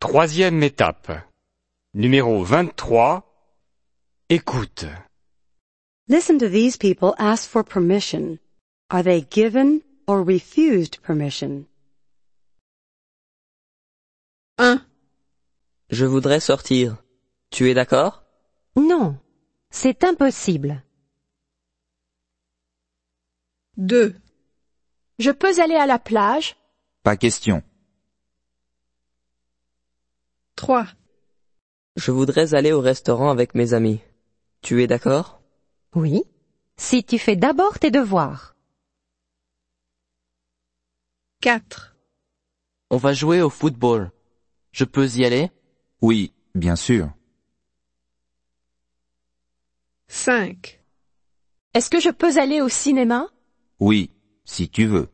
Troisième étape. Numéro 23. Écoute. Listen to these people ask for permission. Are they given or refused permission? 1, Je voudrais sortir. Tu es d'accord? Non, c'est impossible. 2, Je peux aller à la plage? Pas question. 3, Je voudrais aller au restaurant avec mes amis. Tu es d'accord? Oui, si tu fais d'abord tes devoirs. 4, On va jouer au football. Je peux y aller? Oui, bien sûr. 5, Est-ce que je peux aller au cinéma? Oui, si tu veux.